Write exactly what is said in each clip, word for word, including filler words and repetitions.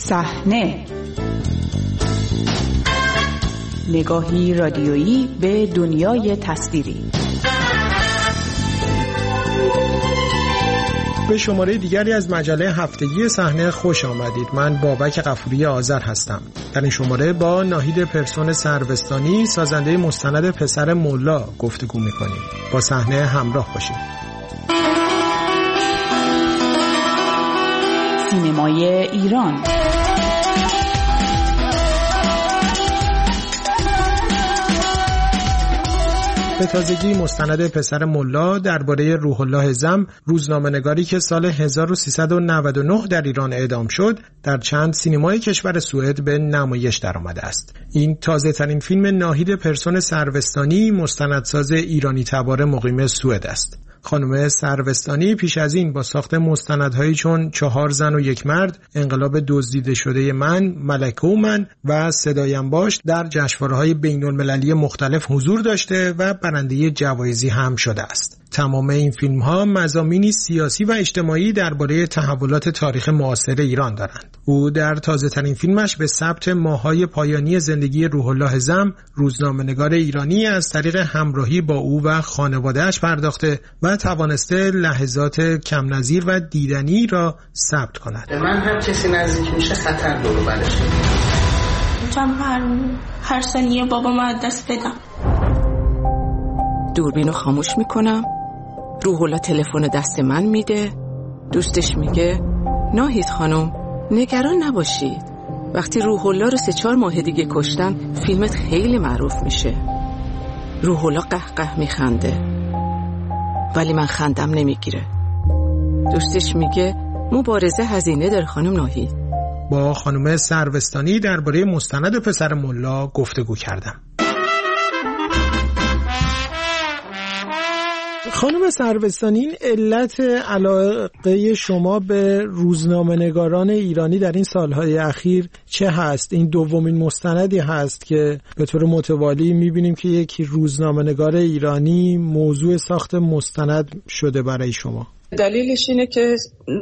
صحنه، نگاهی رادیویی به دنیای تصویری. به شماره دیگری از مجله هفتگی صحنه خوش آمدید. من بابک غفوری آذر هستم. در این شماره با ناهید پرسون سروستانی، سازنده مستند پسر ملا، گفتگو می‌کنیم. با صحنه همراه باشید. سینمای ایران. به تازگی مستند پسر ملا درباره روح الله زم، روزنامه‌نگاری که سال هزار و سیصد و نود و نه در ایران اعدام شد، در چند سینمای کشور سوئد به نمایش درآمده است. این تازه‌ترین فیلم ناهید پرسون سروستانی، مستندساز ایرانی تبار مقیم سوئد است. خانم سروستانی پیش از این با ساخت مستندهایی چون چهار زن و یک مرد، انقلاب دزدیده شده من، ملکه و من و صدایم باش در جشنواره‌های بین‌المللی مختلف حضور داشته و برنده جوایزی هم شده است. تمام این فیلم‌ها مضامینی سیاسی و اجتماعی درباره تحولات تاریخ معاصر ایران دارند. او در تازه‌ترین فیلمش به ثبت ماه‌های پایانی زندگی روح الله زم، روزنامه‌نگار ایرانی، از طریق همراهی با او و خانواده‌اش پرداخته و توانسته لحظات کم نظیر و دیدنی را ثبت کند. به من هر کسی نزدیک میشه خطر دور و برش. چون هر هر ثانیه بابا ما دست بدم. دوربینو خاموش میکنم. روح الله تلفن دست من میده. دوستش میگه ناهید خانم نگران نباشید، وقتی روح الله رو سه چهار ماه دیگه کشتن فیلمت خیلی معروف میشه. روح الله قهقه میخنده ولی من خندم نمیگیره. دوستش میگه مبارزه هزینه داره خانم ناهید. با خانم سروستانی درباره مستند پسر ملا گفتگو کردم. خانم سروستانی، این علت علاقه شما به روزنامه‌نگاران ایرانی در این سالهای اخیر چه هست؟ این دومین مستندی هست که به طور متوالی می‌بینیم که یک روزنامه‌نگار ایرانی موضوع ساخت مستند شده برای شما. دلیلش اینه که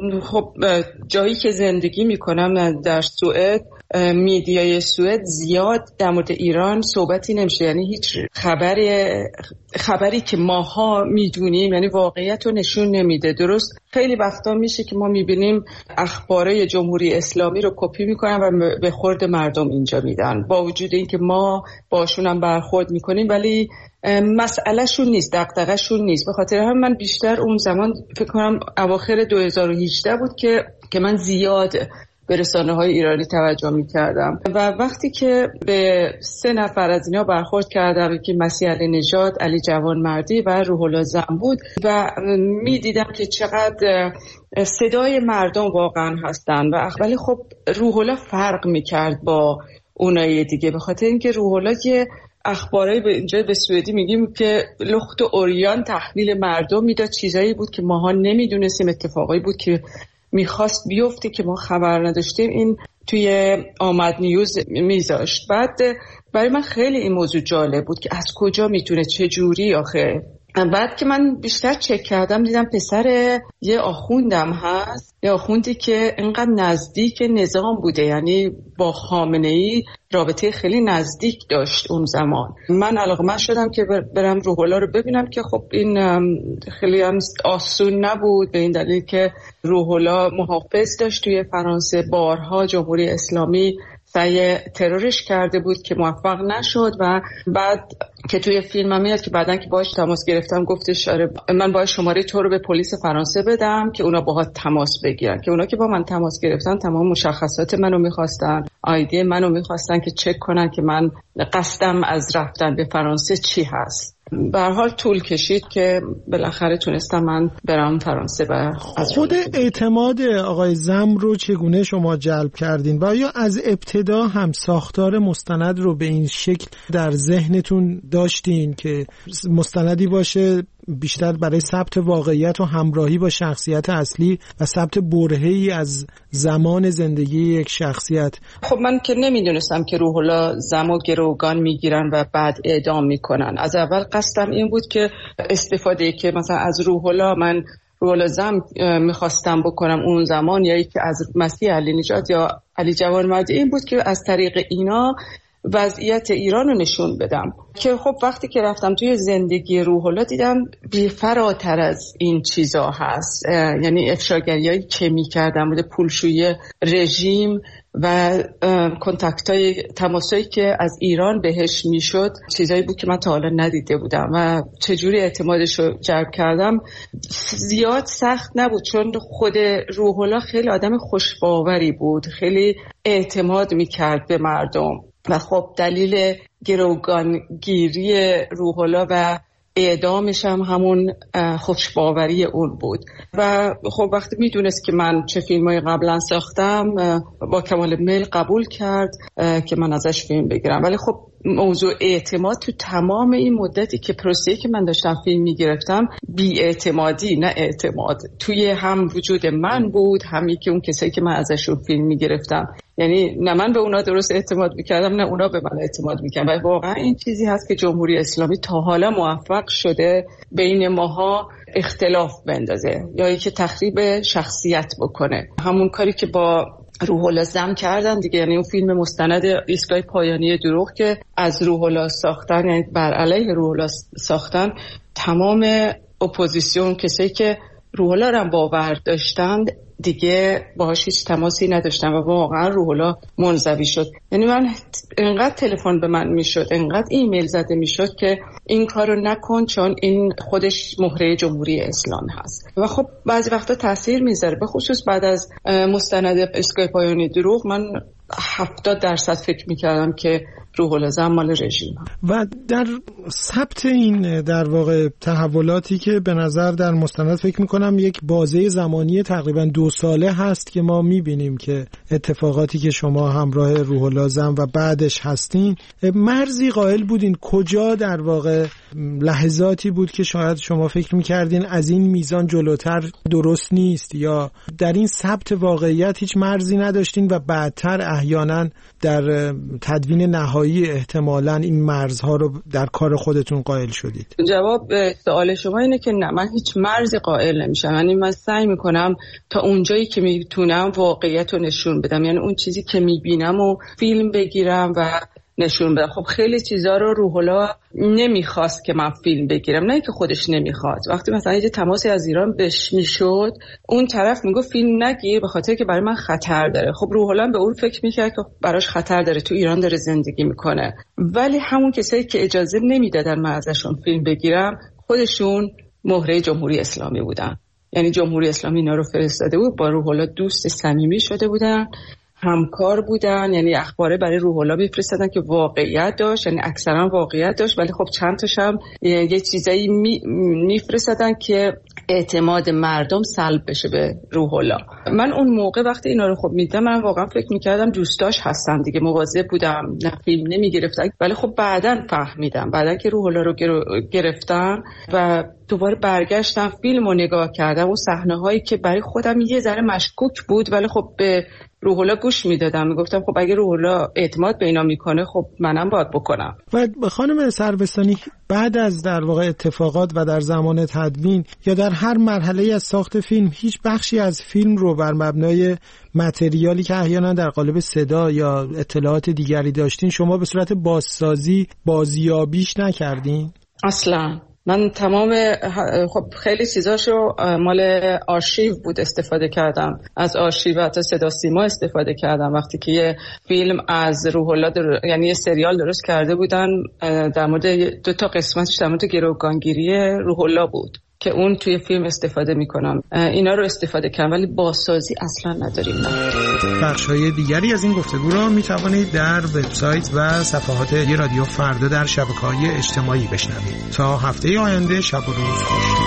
خب جایی که زندگی میکنم در سوئد، میدیای سوئد زیاد در مورد ایران صحبتی نمیشه، یعنی هیچ خبری خبری که ماها میدونیم یعنی واقعیت رو نشون نمیده. درست خیلی وقتا میشه که ما میبینیم اخبارای جمهوری اسلامی رو کپی میکنن و به خورد مردم اینجا میدن، با وجود اینکه ما باشون هم برخورد میکنیم ولی مسئله شون نیست، دغدغه شون نیست. به خاطر هم من بیشتر اون زمان فکر کنم اواخر دو هزار و هجده بود که که من زیاد به رسانه‌های ایرانی توجه می‌کردم و وقتی که به سه نفر از اینا برخورد کردم که مسیح علی نژاد، علی جوانمردی و روح الله زم بود و می‌دیدم که چقدر صدای مردم واقعا هستن و ولی خب روح الله فرق می‌کرد با اونای دیگه، به خاطر اینکه روح الله که اخبارای به اینجا به سوئدی میگیم که لخت و اوریان تحویل مردم میداد، چیزایی بود که ماها نمیدونستیم، اتفاقایی بود که میخواست بیفته که ما خبر نداشتیم، این توی آمد نیوز میذاشت. بعد برای من خیلی این موضوع جالب بود که از کجا میتونه، چه جوری آخه. بعد که من بیشتر چک کردم دیدم پسر یه آخوندم هست، یه آخوندی که اینقدر نزدیک نظام بوده، یعنی با خامنه‌ای رابطه خیلی نزدیک داشت اون زمان. من علاقه‌مند شدم که برم روح الله رو ببینم که خب این خیلی هم آسون نبود، به این دلیل که روح الله محافظ داشت توی فرانسه، بارها جمهوری اسلامی سعی ترورش کرده بود که موفق نشد و بعد که توی فیلمم میاد که بعدن که باهاش تماس گرفتم گفتش آره من باید شماره تو رو به پلیس فرانسه بدم که اونا باهات تماس بگیرن، که اونا که با من تماس گرفتن تمام مشخصات منو میخواستن، آیدی منو میخواستن که چک کنن که من قصدم از رفتن به فرانسه چی هست. به هر حال طول کشید که بالاخره تونستم من برم فرانسه. و خود اعتماد آقای زم رو چگونه شما جلب کردین و یا از ابتدا هم ساختار مستند رو به این شکل در ذهنتون داشتین که مستندی باشه بیشتر برای ثبت واقعیت و همراهی با شخصیت اصلی و ثبت برهه‌ای از زمان زندگی یک شخصیت؟ خب من که نمیدونستم که روح الله زم و گروگان میگیرن و بعد اعدام میکنن. از اول قصدم این بود که استفاده که مثلا از روح الله من روح الله زم میخواستم بکنم اون زمان، یا که از مسیح علی نژاد یا علی جوانمردی این بود که از طریق اینا وضعیت ایران رو نشون بدم که خب وقتی که رفتم توی زندگی روح الله دیدم بی فراتر از این چیزا هست، یعنی افشاگریایی که می کردم بوده، پولشویی رژیم و کنتاکتای تماسایی که از ایران بهش میشد چیزایی بود که من تا حالا ندیده بودم و چجوری اعتمادش رو جلب کردم. زیاد سخت نبود چون خود روح الله خیلی آدم خوشباوری بود، خیلی اعتماد میکرد به مردم و خب دلیل گروگانگیری روح الله و اعدامش هم همون خوشباوری اون بود و خب وقتی میدونست که من چه فیلمای قبلا ساختم با کمال میل قبول کرد که من ازش فیلم بگیرم. ولی خب موضوع اعتماد تو تمام این مدتی که پروسه‌ای که من داشتم فیلم میگرفتم بی اعتمادی نه اعتماد توی هم وجود من بود، همی که اون کسایی که من ازشون فیلم میگرفتم، یعنی نه من به اونا درست اعتماد میکردم نه اونا به من اعتماد میکردن. و واقعا این چیزی هست که جمهوری اسلامی تا حالا موفق شده بین ماها اختلاف بندازه یا اینکه تخریب شخصیت بکنه. همون کاری که با روح الله زم کردن دیگه، یعنی اون فیلم مستند ایستگاه پایانی دروغ که از روح الله ساختن، یعنی بر علیه روح الله ساختن، تمام اپوزیسیون کسایی که روح الله رو باور داشتند دیگه باهاش هیچ تماسی نداشتن و واقعا روح الله منزوی شد. یعنی من انقدر تلفن به من میشد، انقدر ایمیل زده میشد که این کارو نکن چون این خودش مهره جمهوری اسلامی هست و خب بعضی وقتا تاثیر میذاره. به خصوص بعد از مستند ایستگاه پایانی دروغ من هفتاد درصد فکر میکردم که روح الله زم مال رژیم. و در ثبت این در واقع تحولاتی که به نظر در مستند فکر میکنم یک بازه زمانی تقریبا دو ساله هست که ما میبینیم که اتفاقاتی که شما همراه روح الله زم و بعدش هستین، مرزی قائل بودین؟ کجا در واقع لحظاتی بود که شاید شما فکر میکردین از این میزان جلوتر درست نیست، یا در این ثبت واقعیت هیچ مرزی نداشتین و بعدتر احیانا در تدوین نهایی احتمالاً این مرزها رو در کار خودتون قائل شدید؟ جواب به سوال شما اینه که نه، من هیچ مرزی قائل نمیشم. یعنی من سعی میکنم تا اونجایی که میتونم واقعیت رو نشون بدم، یعنی اون چیزی که میبینم و فیلم بگیرم و نشون بدم. خب خیلی چیزا رو روح الله نمیخواست که من فیلم بگیرم، نه که خودش نمیخواد. وقتی مثلا یه تماسی از ایران بهش میشد اون طرف میگفت فیلم نگیر به خاطر که برای من خطر داره. خب روح الله به اون فکر میکرد که براش خطر داره، تو ایران داره زندگی میکنه. ولی همون کسایی که اجازه نمیدادن من ازشون فیلم بگیرم خودشون مهره جمهوری اسلامی بودن. یعنی جمهوری اسلامی اینا رو فرستاده بود، با روح الله دوست صمیمی شده بودن، همکار بودن. یعنی اخباره برای روح الله میفرستادن که واقعیت داشت، یعنی اکثرا واقعیت داشت، ولی خب چند تاش هم یه چیزایی میفرستادن که اعتماد مردم سلب بشه به روح الله. من اون موقع وقتی اینا رو خب میدیدم من واقعا فکر میکردم دوستاش هستن دیگه، مواظب بودم نه فیلم نمیگرفتن. ولی خب بعداً فهمیدم، بعداً که روح الله رو گرفتن و دوباره برگشتم فیلم رو نگاه کردم، اون صحنه هایی که برای خودم یه ذره مشکوک بود ولی خب به روح الله گوش میدادم، میگفتم خب اگه روح الله اعتماد به اینا میکنه خب منم باید بکنم. و خانم سربستانی، بعد از در واقع اتفاقات و در زمان تدوین یا در هر مرحله از ساخت فیلم، هیچ بخشی از فیلم رو بر مبنای متریالی که احیانا در قالب صدا یا اطلاعات دیگری داشتین شما به صورت بازسازی بازیابیش نکردین؟ اصلا من تمام خب خیلی چیزاشو مال آرشیو بود استفاده کردم، از آرشیو حتی صدا سیما استفاده کردم. وقتی که یه فیلم از روح الله در... یعنی یه سریال درست کرده بودن در مورد دو تا قسمتش در مورد گروگانگیری روح الله بود که اون توی فیلم استفاده میکنم، اینا رو استفاده کردم ولی بازسازی اصلا نداریم. بخش‌های دیگری از این گفتگو را میتوانید در وبسایت و صفحات رادیو فردا در شبکه‌های اجتماعی بشنوید. تا هفته آینده شب و روز خوش.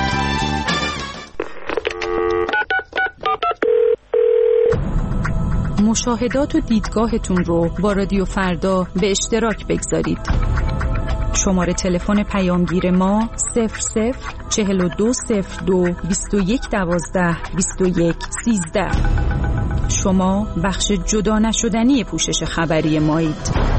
مشاهدات و دیدگاهتون رو با رادیو فردا به اشتراک بگذارید. شماره تلفن پیامگیر ما صفر صفر چهل و دو صفر دو بیست و یک دوازده بیست و یک سیزده. شما بخش جدا نشدنی پوشش خبری مایید.